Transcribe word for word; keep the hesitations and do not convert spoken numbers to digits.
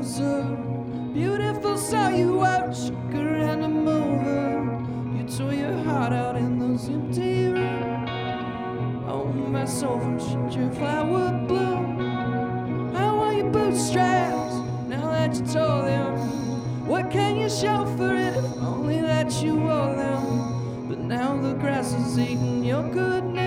was a beautiful saw you out, sugar and a mover. You tore your heart out in those empty rooms. Oh, my soul from shit your flower bloom. I want your bootstraps, now that you tore them. What can you show for it if only that you wore them? But now the grass is eating your good